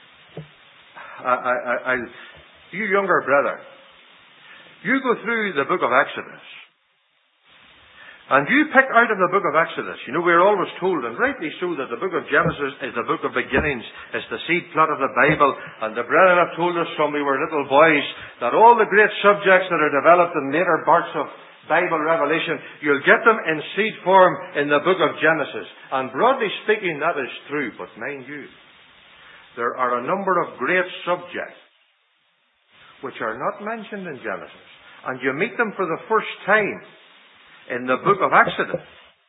You younger brother, you go through the book of Exodus, and you pick out of the book of Exodus. You know, we're always told, and rightly so, that the book of Genesis is the book of beginnings. It's the seed plot of the Bible. And the brethren have told us from we were little boys that all the great subjects that are developed in later parts of Bible revelation, you'll get them in seed form in the book of Genesis. And broadly speaking, that is true. But mind you, there are a number of great subjects which are not mentioned in Genesis. And you meet them for the first time in the book of Exodus.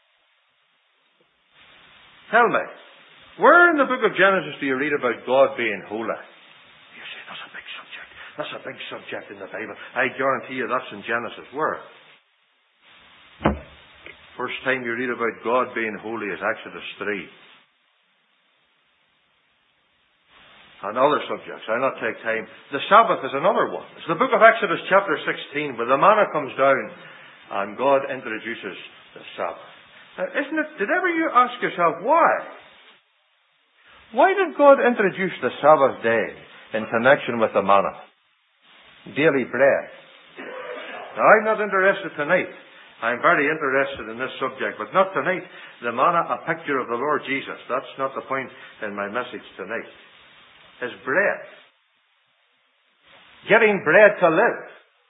Tell me, where in the book of Genesis do you read about God being holy? You say, that's a big subject. That's a big subject in the Bible. I guarantee you that's in Genesis. Where? First time you read about God being holy is Exodus 3. And other subjects. I'll not take time. The Sabbath is another one. It's the book of Exodus chapter 16 where the manna comes down and God introduces the Sabbath. Now, did ever you ask yourself why? Why did God introduce the Sabbath day in connection with the manna? Daily bread. Now, I'm not interested tonight. I'm very interested in this subject, but not tonight. The manna, a picture of the Lord Jesus. That's not the point in my message tonight. Is bread. Getting bread to live.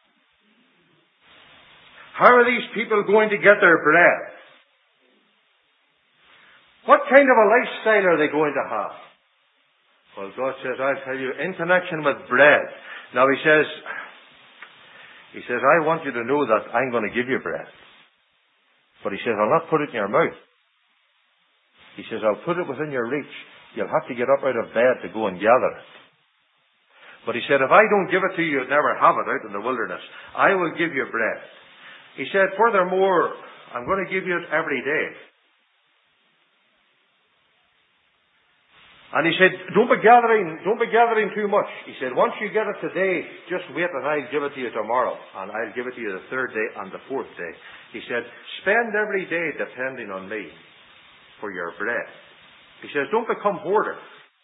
How are these people going to get their bread? What kind of a lifestyle are they going to have? Well, God says, I'll tell you, in connection with bread. Now He says, I want you to know that I'm going to give you bread. But He says, I'll not put it in your mouth. He says, I'll put it within your reach. You'll have to get up out of bed to go and gather it. But He said, if I don't give it to you, you'll never have it out in the wilderness. I will give you bread. He said, furthermore, I'm going to give you it every day. And He said, don't be gathering too much. He said, once you get it today, just wait and I'll give it to you tomorrow. And I'll give it to you the third day and the fourth day. He said, spend every day depending on me for your bread. He says, don't become hoarders.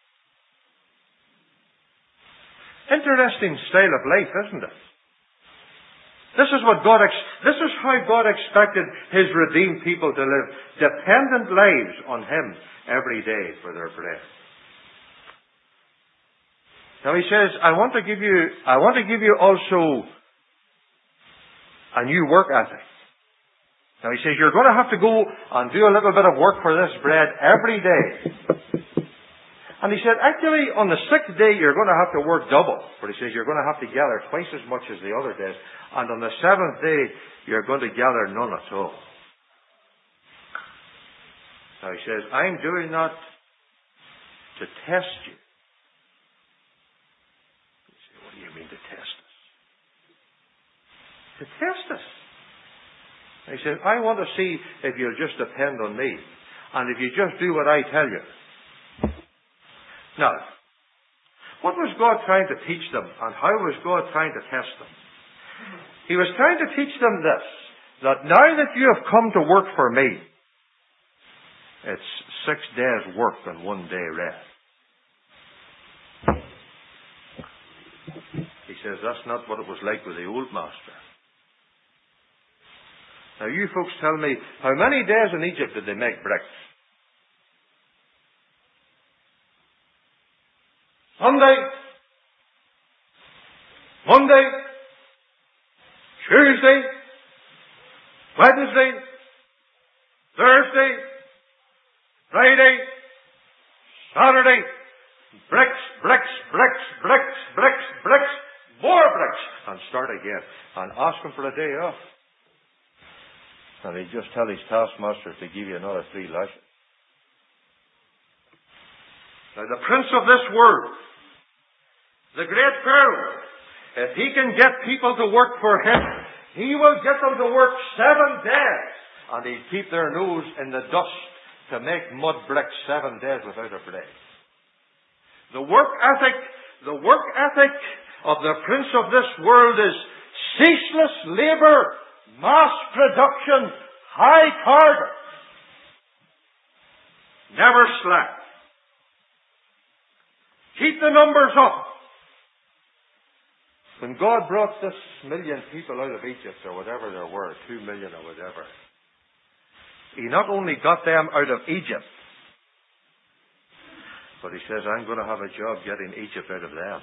Interesting style of life, isn't it? This is how God expected His redeemed people to live, dependent lives on Him every day for their bread. Now He says, I want to give you also a new work ethic. Now He says, you're going to have to go and do a little bit of work for this bread every day. And He said, actually, on the sixth day, you're going to have to work double. But He says, you're going to have to gather twice as much as the other days. And on the seventh day, you're going to gather none at all. Now He says, I'm doing that to test you. You say, what do you mean to test us? To test us. He says, I want to see if you'll just depend on me. And if you just do what I tell you. Now, what was God trying to teach them? And how was God trying to test them? He was trying to teach them this. That now that you have come to work for me, it's 6 days work and 1 day rest. He says that's not what it was like with the old master. Now you folks tell me, how many days in Egypt did they make bricks? Sunday, Monday, Tuesday, Wednesday, Thursday, Friday, Saturday, bricks, bricks, bricks, bricks, bricks, bricks, more bricks, and start again, and ask him for a day off. And he'd just tell his taskmaster to give you another 3 lashes. Now the prince of this world, the great Pharaoh, if he can get people to work for him, he will get them to work 7 days. And he'll keep their nose in the dust to make mud bricks 7 days without a break. The work ethic of the prince of this world is ceaseless labor, mass production, high target. Never slack. Keep the numbers up. When God brought this 1 million people out of Egypt, or whatever there were, 2 million or whatever, He not only got them out of Egypt, but He says, I'm going to have a job getting Egypt out of them.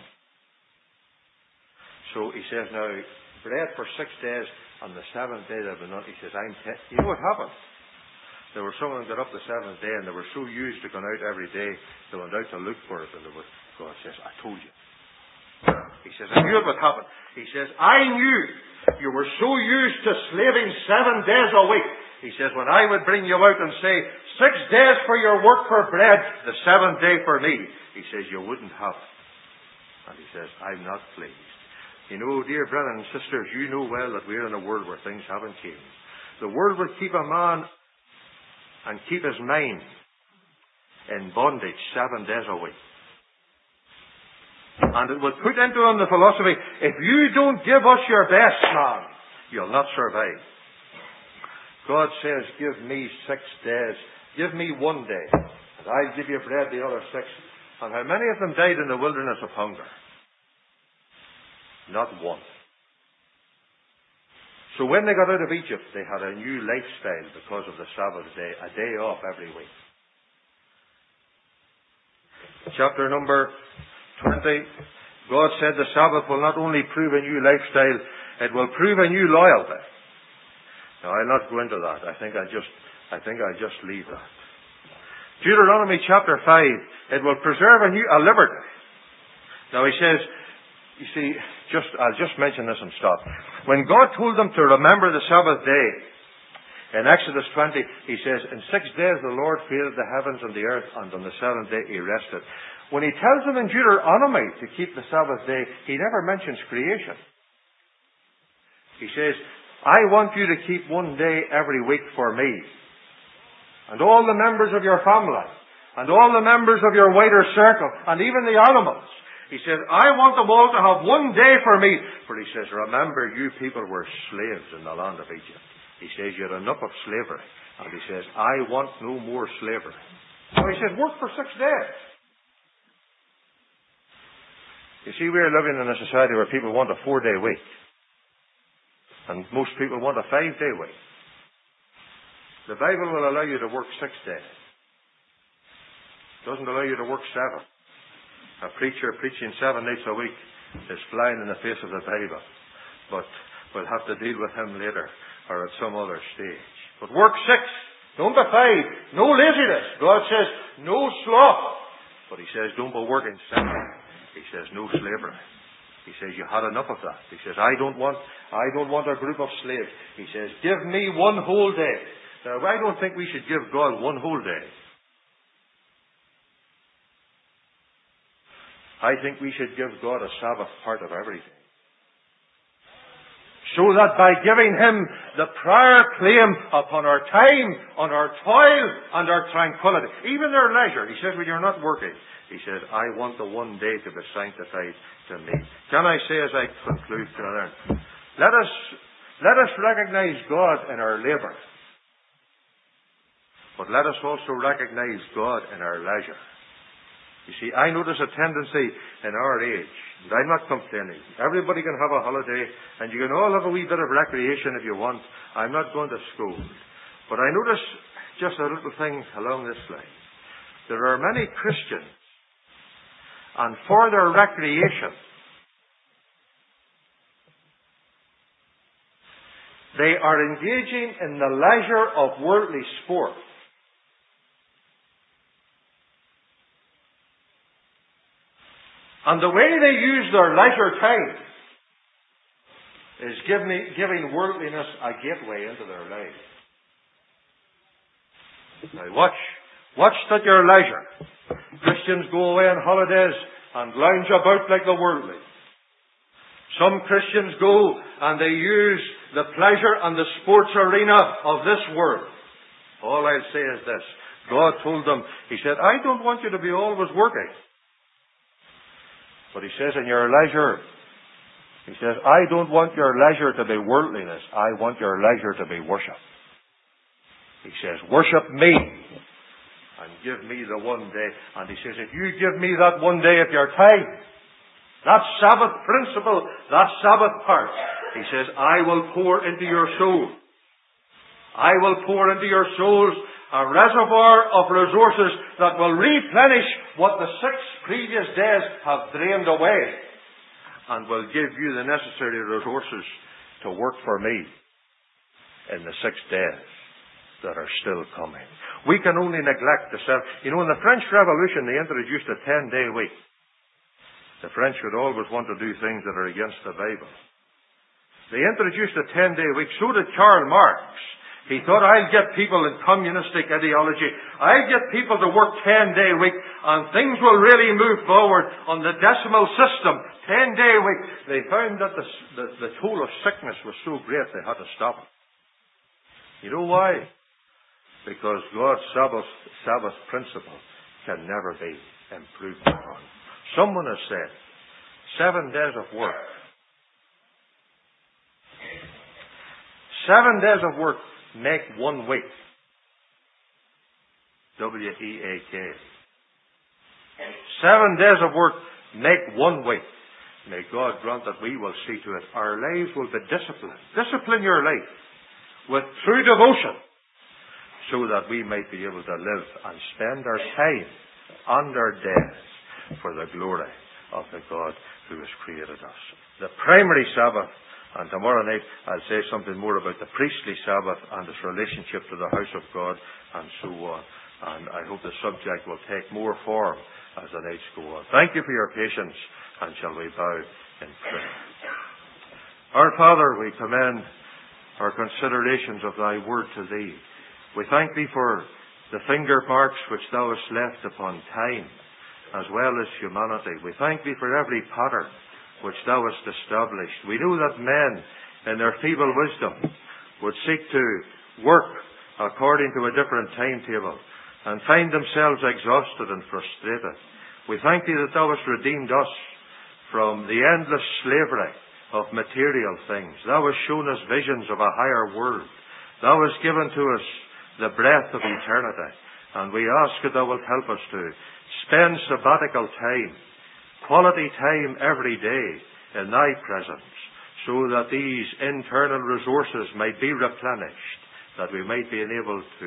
So He says, now, bread for 6 days, on the 7th day there will not. He says, you know what happened? There were some of them got up the 7th day, and they were so used to going out every day, they went out to look for it, and God says, I told you. He says, I knew it would happen. He says, I knew you were so used to slaving 7 days a week. He says, when I would bring you out and say, 6 days for your work for bread, the 7th day for me, He says, you wouldn't have it. And He says, I'm not pleased. You know, dear brothers and sisters, you know well that we're in a world where things haven't changed. The world would keep a man and keep his mind in bondage 7 days a week. And it would put into him the philosophy, if you don't give us your best, man, you'll not survive. God says, give me 6 days. Give me 1 day. And I'll give you bread the other 6. And how many of them died in the wilderness of hunger? Not one. So when they got out of Egypt, they had a new lifestyle because of the Sabbath day, a day off every week. Chapter number 20, God said the Sabbath will not only prove a new lifestyle, it will prove a new loyalty. Now, I'll not go into that. I think I'll just leave that. Deuteronomy chapter 5, it will preserve a liberty. Now, he says, you see, I'll just mention this and stop. When God told them to remember the Sabbath day, in Exodus 20, He says, in 6 days the Lord created the heavens and the earth, and on the 7th day He rested. When He tells them in Deuteronomy to keep the Sabbath day, He never mentions creation. He says, I want you to keep 1 day every week for me. And all the members of your family. And all the members of your wider circle. And even the animals. He says, I want them all to have 1 day for me. For He says, remember, you people were slaves in the land of Egypt. He says, you had enough of slavery. And He says, I want no more slavery. So He says, work for 6 days. You see, we're living in a society where people want a 4-day week. And most people want a 5-day week. The Bible will allow you to work 6 days. It doesn't allow you to work 7. A preacher preaching 7 nights a week is flying in the face of the Bible. But we'll have to deal with him later or at some other stage. But work 6. Don't be 5. No laziness. God says no sloth. But He says don't be working 7. He says no slavery. He says you had enough of that. He says I don't want a group of slaves. He says give me 1 whole day. Now I don't think we should give God 1 whole day. I think we should give God a Sabbath part of everything. so that by giving Him the prior claim upon our time, on our toil, and our tranquility, even our leisure, He says, when you're not working, He says, I want the one day to be sanctified to me. Can I say as I conclude, brother, let us recognize God in our labour, but let us also recognize God in our leisure. You see, I notice a tendency in our age, and I'm not complaining. Everybody can have a holiday, and you can all have a wee bit of recreation if you want. I'm not going to school. But I notice just a little thing along this line. There are many Christians, and for their recreation, they are engaging in the leisure of worldly sport. And the way they use their leisure time is giving worldliness a gateway into their life. Now watch at your leisure. Christians go away on holidays and lounge about like the worldly. Some Christians go and they use the pleasure and the sports arena of this world. All I'll say is this. God told them, He said, I don't want you to be always working. But He says, in your leisure, He says, I don't want your leisure to be worldliness. I want your leisure to be worship. He says, worship me and give me the one day. And He says, if you give me that one day of your time, that Sabbath principle, that Sabbath part, He says, I will pour into your soul. I will pour into your souls a reservoir of resources that will replenish what the 6 previous days have drained away, and will give you the necessary resources to work for me in the 6 days that are still coming. We can only neglect the self. You know, in the French Revolution, they introduced a 10-day week. The French would always want to do things that are against the Bible. They introduced a 10-day week. So did Karl Marx. He thought, I'll get people in communistic ideology. I'll get people to work 10-day week, and things will really move forward on the decimal system. 10-day week. They found that the toll of sickness was so great they had to stop it. You know why? Because God's Sabbath principle can never be improved upon. Someone has said, 7 days of work. 7 days of work make 1 week. W-E-A-K. 7 days of work make 1 week. May God grant that we will see to it our lives will be disciplined. Discipline your life with true devotion, so that we might be able to live and spend our time and our days for the glory of the God who has created us. The primary Sabbath. And tomorrow night I'll say something more about the priestly Sabbath and its relationship to the house of God and so on. And I hope the subject will take more form as the nights go on. Thank you for your patience, and shall we bow in prayer. Our Father, we commend our considerations of Thy word to Thee. We thank Thee for the finger marks which Thou hast left upon time as well as humanity. We thank Thee for every pattern which Thou hast established. We know that men, in their feeble wisdom, would seek to work according to a different timetable and find themselves exhausted and frustrated. We thank Thee that Thou hast redeemed us from the endless slavery of material things. Thou hast shown us visions of a higher world. Thou hast given to us the breath of eternity. And we ask that Thou wilt help us to spend sabbatical time, quality time every day in Thy presence, so that these internal resources might be replenished, that we might be enabled to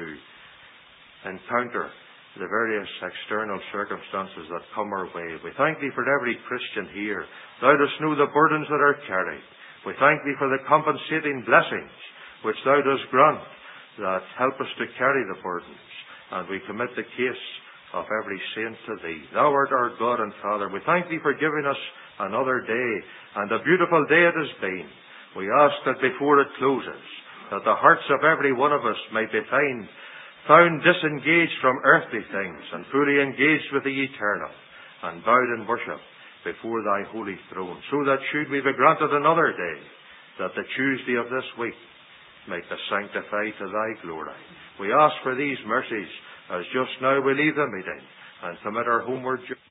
encounter the various external circumstances that come our way. We thank Thee for every Christian here. Thou dost know the burdens that are carried. We thank Thee for the compensating blessings which Thou dost grant that help us to carry the burdens. And we commit the case of every saint to Thee. Thou art our God and Father. We thank Thee for giving us another day, and a beautiful day it has been. We ask that before it closes, that the hearts of every one of us might be found disengaged from earthly things and fully engaged with the eternal, and bowed in worship before Thy holy throne, so that should we be granted another day that the Tuesday of this week make us sanctified to thy glory. We ask for these mercies as just now we leave the meeting and commit our homeward journey.